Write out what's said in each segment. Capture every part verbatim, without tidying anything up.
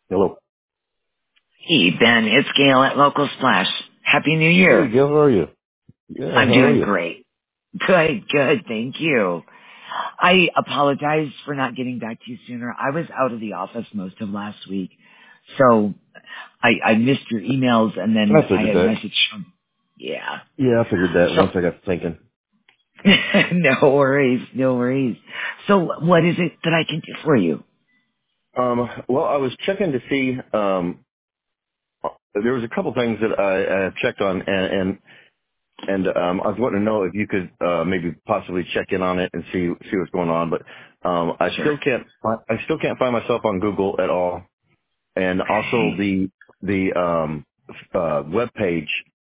Hello. Hey, Ben, it's Gail at Local Splash. Happy New Hey, Year. Gil, how are you? Yeah, I'm how are doing you? great. Good, good, thank you. I apologize for not getting back to you sooner. I was out of the office most of last week, so I, I missed your emails, and then I I figured had a that. message from, yeah. Yeah, I figured that once So, I got to thinking. no worries, no worries. So what is it that I can do for you? Um, well, I was checking to see, um, there was a couple things that I, I checked on and, and, and, um, I was wanting to know if you could, uh, maybe possibly check in on it and see, see what's going on. But, um, I Sure. still can't, fi- I still can't find myself on Google at all. And also Okay. the the um uh web page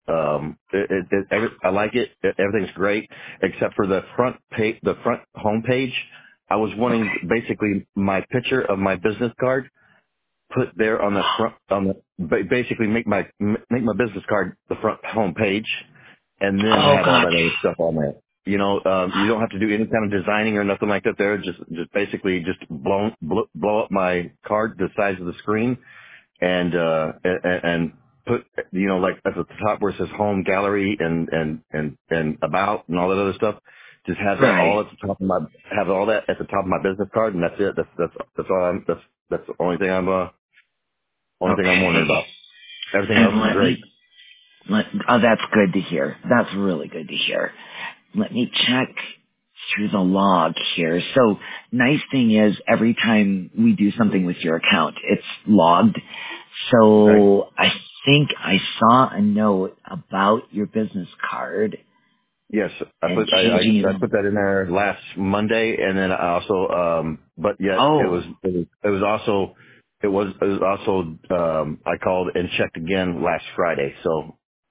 um it, it, it every, I like it. it everything's great except for the front page, the front home page. I was wanting Okay. basically my picture of my business card put there on the front on the ba- basically make my m- make my business card the front home page and then Oh, have all that gotcha. other stuff on there. You know, um, you don't have to do any kind of designing or nothing like that there. Just, just basically just blow, blow, blow up my card the size of the screen and uh and, and put you know like at the top where it says home gallery and and and and about and all that other stuff, just have that all Right. at the top of my have all that at the top of my business card, and that's it. That's that's that's all I'm that's that's the only thing I'm uh only thing I'm wondering Okay. about. Everything else And is let great. me Let, oh, that's good to hear. That's really good to hear. Let me check through the log here. So, nice thing is every time we do something with your account, it's logged. Okay. So, I think I saw a note about your business card Yes, I and put I, I changing I it. put that in there last Monday, and then I also um but yet it was Oh, it was, it was also it was it was also um I called and checked again last Friday. So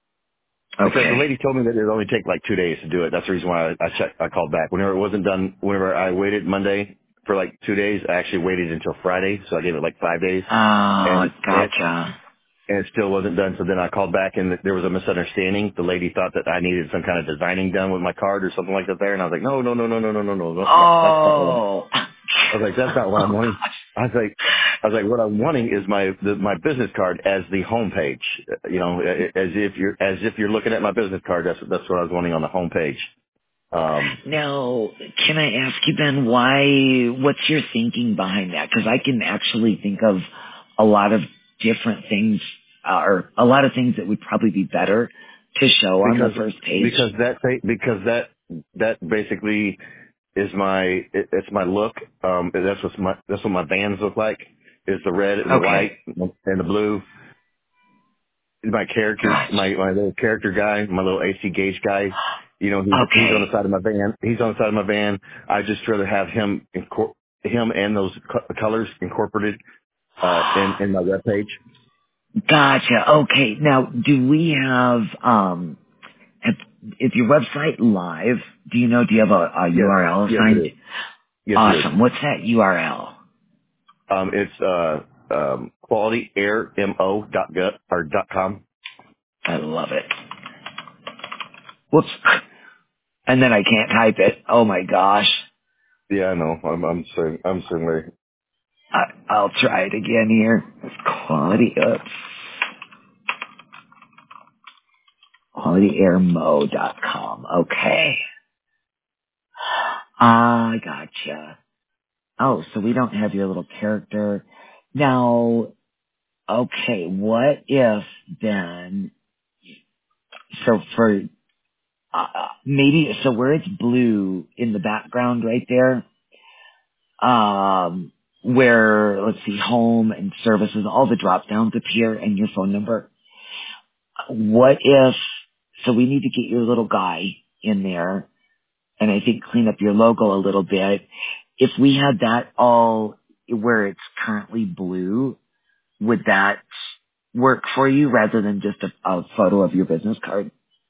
because the okay. lady told me that it would only take like two days to do it. That's the reason why I, I checked. I called back. Whenever it wasn't done, whenever I waited Monday for like two days, I actually waited until Friday, so I gave it like five days, Oh, and it gotcha. and it still wasn't done. So then I called back, and there was a misunderstanding. The lady thought that I needed some kind of designing done with my card or something like that there, and I was like, no, no, no, no, no, no, no, no, no, no, that's not what I'm. Oh. I was like, that's not what I'm wanting. I was like, I was like, what I'm wanting is my the, my business card as the home page. You know, as if you're as if you're looking at my business card. That's that's what I was wanting on the home page. Um, Now, can I ask you, Ben, why, what's your thinking behind that? Because I can actually think of a lot of different things, uh, or a lot of things that would probably be better to show on the because first page. because that ba- because that that basically is my it, it's my look. Um, that's what my that's what my vans look like. Is the red and the Okay. white and the blue. My character, Gotcha. my my little character guy, my little A C gauge guy. You know, he's he's on Okay. the side of my van. He's on the side of my van. I just rather have him incor- him and those co- colors incorporated uh, in in my web page. Gotcha. Okay. Now, do we have, um, have, is your website live? Do you know, do you have a, Yes, URL yes it assigned? is. Yes it is. Awesome. What's that U R L? Um, it's uh, um, quality air mo dot gut or dot com. I love it. Whoops. And then I can't type it. Oh my gosh. Yeah, I know. I'm I'm certain I'm certainly I, I'll try it again here. It's quality, oops. quality air mo dot com. Okay. I gotcha. Oh, so we don't have your little character. Now, okay, what if then, so for, uh, uh, maybe, so where it's blue in the background right there, um, where, let's see, home and services, all the drop downs appear and your phone number. What if, so we need to get your little guy in there and I think clean up your logo a little bit. If we had that all where it's currently blue, would that work for you rather than just a, a photo of your business card?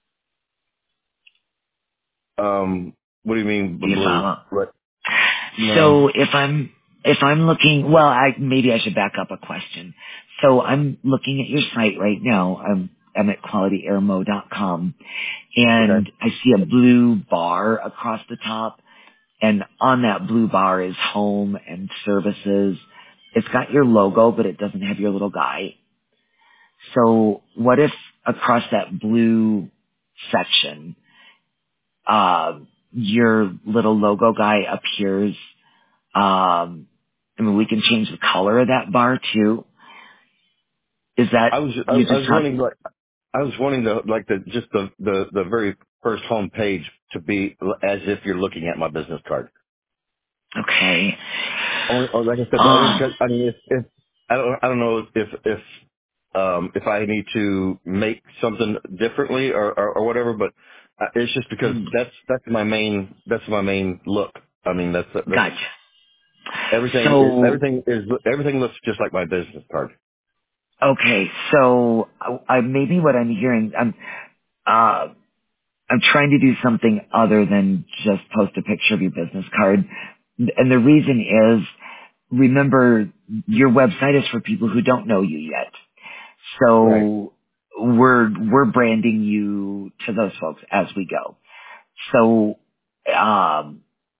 um. What do you mean Do b- you blue? follow? What? No. So if I'm, if I'm looking, well, I, maybe I should back up a question. So I'm looking at your site right now. I'm, I'm at quality air mo dot com Okay. and I see a blue bar across the top, and on that blue bar is home and services, it's got your logo, but it doesn't have your little guy. So what if across that blue section, uh, your little logo guy appears? Um, I mean, we can change the color of that bar too. Is that I was I, you I just was talk? wanting like I was wanting the like the just the the the very first home page to be as if you're looking at my business card. Okay. Or, or like I said, I mean, Uh, 'cause, I mean, if, if I don't I don't know if if um if I need to make something differently or or, or whatever, but uh, it's just because hmm, that's that's my main that's my main look. I mean, that's that's gotcha. everything is So everything is everything looks just like my business card. okay, so I, I maybe what I'm hearing, I'm uh, I'm trying to do something other than just post a picture of your business card, and the reason is, remember, your website is for people who don't know you yet. Right. So we're we're branding you to those folks as we go. So um,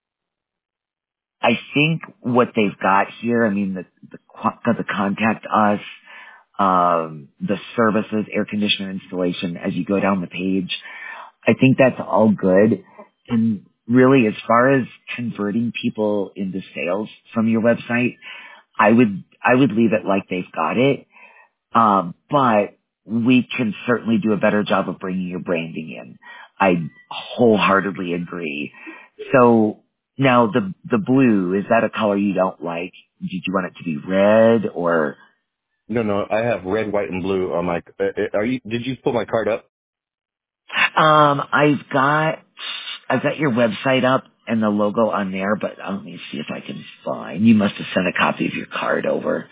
I think what they've got here, I mean, the the, qu- the contact us, um, the services, air conditioner installation, as you go down the page, I think that's all good. And really, as far as converting people into sales from your website, I would I would leave it like they've got it. Um, but we can certainly do a better job of bringing your branding in. I wholeheartedly agree. So now the the blue, is that a color you don't like? Did you want it to be red or? No, no, I have red, white, and blue on my. Uh, uh, are you? Did you pull my card up? Um, I've got I've got your website up and the logo on there, but uh, let me see if I can find. You must have sent a copy of your card over.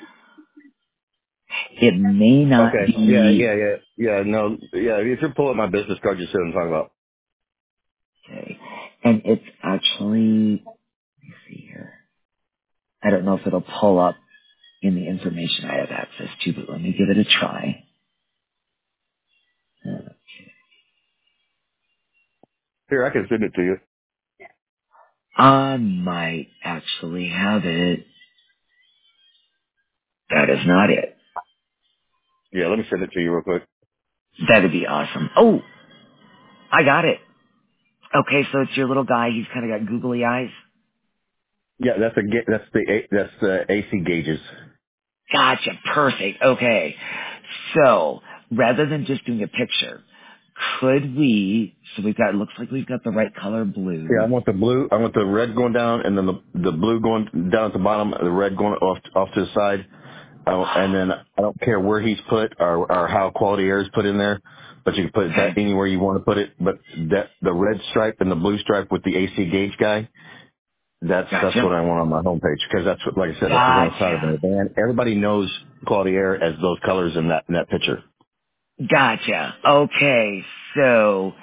It may not Okay. Yeah, be. yeah, yeah, yeah. No, yeah. If you're pulling up my business card, you see what I'm talking about. Okay, and it's actually. Let me see here. I don't know if it'll pull up in the information I have access to, but let me give it a try. Uh, Here, I can send it to you. I might actually have it. That is not it. Yeah, let me send it to you real quick. That'd be awesome. Oh, I got it. Okay, so it's your little guy. He's kind of got googly eyes. Yeah, that's a ga- that's the A- that's the A C gauges. Gotcha. Perfect. Okay. So rather than just doing a picture, could we, so we've got, it looks like we've got the right color Yeah, I blue. want the blue. I want the red going down, and then the the blue going down at the bottom, the red going off off to the side. Uh, and then I don't care where he's put or or how quality air is put in there, but you can put that Okay. anywhere you want to put it. But that the red stripe and the blue stripe with the A C gauge guy. That's that's Gotcha. what I want on my homepage because that's what, like I said, that's what's on the side of Gotcha. the van. Everybody knows quality air as those colors in that in that picture. Gotcha. Okay. So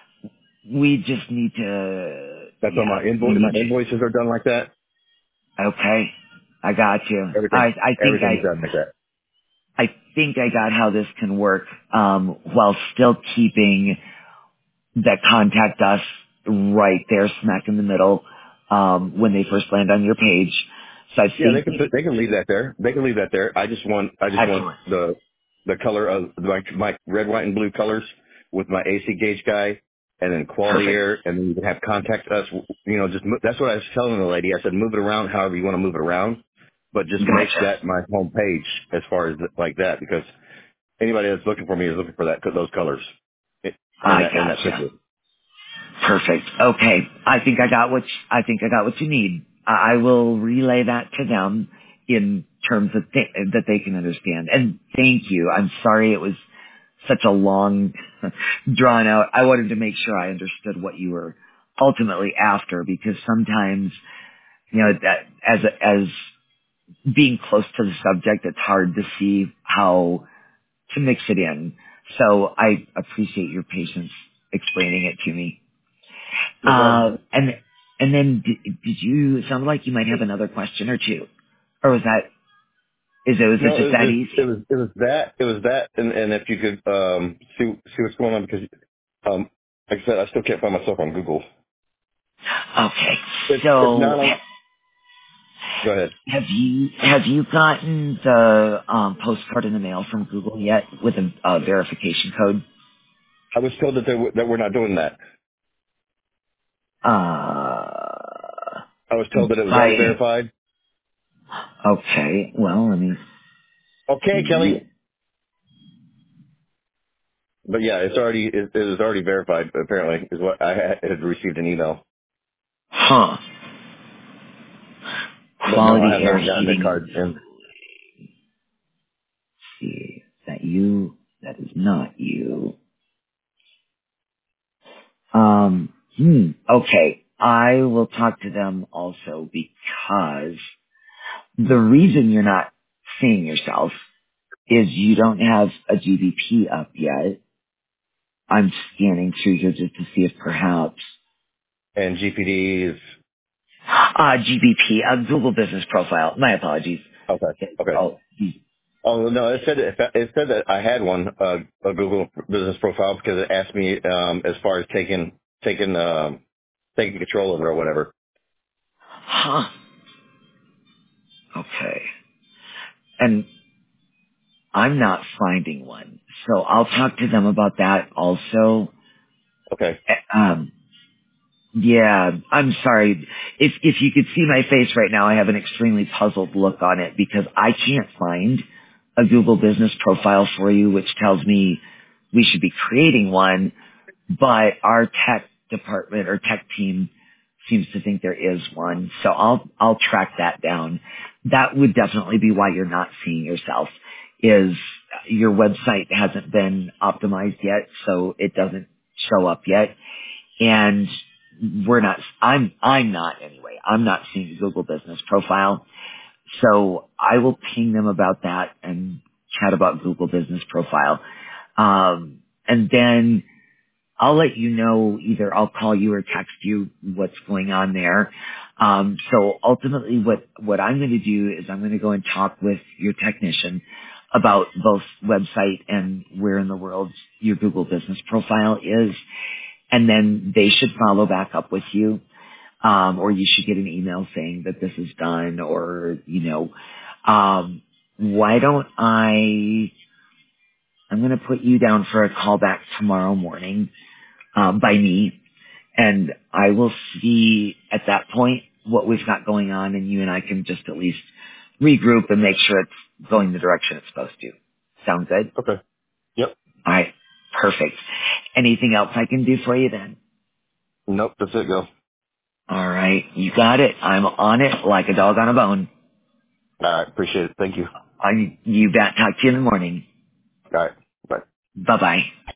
we just need to, That's on yeah, my invoice. we My just, invoices are done like that. okay. I got you. I, Everything I think everything's I, done like that. I think I got how this can work, um, while still keeping that contact us right there smack in the middle, um, when they first land on your page. So I Yeah, they think, can put, they can leave that there. They can leave that there. I just want I just want excellent. the the color of my my red, white, and blue colors with my A C gauge guy, and then quality Perfect. air, and then you can have contact us. You know, just mo- that's what I was telling the lady. I said move it around however you want to move it around, but just make Gotcha. that my home page as far as like that because anybody that's looking for me is looking for that those colors in I that in that gotcha. picture. Perfect. Okay. I think I got what you, I think I got what you need. I I will relay that to them in terms of th- that they can understand. And thank you. I'm sorry it was such a long, drawn out. I wanted to make sure I understood what you were ultimately after because sometimes, you know, that as a, as being close to the subject, it's hard to see how to mix it in. So I appreciate your patience explaining it to me. No problem. Uh, and and then did, did you? It sounded like you might have another question or two, or was that? Is it was it No, just it, that it, it easy? was it was that it was that, and, and if you could um, see see what's going on because um, like I said, I still can't find myself on Google. Okay, It's it's so not on. Go ahead. Have you have you gotten the um, postcard in the mail from Google yet with a uh, verification code? I was told that they w- that we're not doing that. Uh, I was told that it was by already verified. okay. Well, let me Okay, see. Kelly. But yeah, it's already it, it was already verified. Apparently, is what I had had received an email. Huh. But no, I Quality have air not gotten the heating. card in. See, is that you? That is not you. Um. Hmm. Okay. I will talk to them also because the reason you're not seeing yourself is you don't have a G B P up yet. I'm scanning through here just to see if perhaps And G P D is uh, G B P, uh, Google Business Profile. My apologies. okay. Okay. Okay. Oh, Oh no, it said it said that I had one uh, a Google business profile because it asked me um, as far as taking taking um, taking control of it or whatever. huh. Okay. And I'm not finding one, so I'll talk to them about that also. Okay. Eh, Um, yeah, I'm sorry. If if you could see my face right now, I have an extremely puzzled look on it because I can't find a Google Business Profile for you, which tells me we should be creating one. But our tech department or tech team seems to think there is one. So I'll, I'll track that down. That would definitely be why you're not seeing yourself is your website hasn't been optimized yet. So it doesn't show up yet. And we're not, I'm, I'm not anyway. I'm not seeing a Google business profile. So I will ping them about that and chat about Google business profile. Um, and then I'll let you know, either I'll call you or text you what's going on there. Um, so ultimately what, what I'm going to do is I'm going to go and talk with your technician about both website and where in the world your Google business profile is. And then they should follow back up with you. Um, or you should get an email saying that this is done or, you know, um, why don't I, I'm going to put you down for a call back tomorrow morning, um, by me. And I will see at that point what we've got going on, and you and I can just at least regroup and make sure it's going the direction it's supposed to. Sound good? Okay. Yep. All right. Perfect. Anything else I can do for you then? Nope. That's it. Go. All right. You got it. I'm on it like a dog on a bone. All right. Appreciate it. Thank you. I, you bet. Talk to you in the morning. All right. Bye. Bye-bye.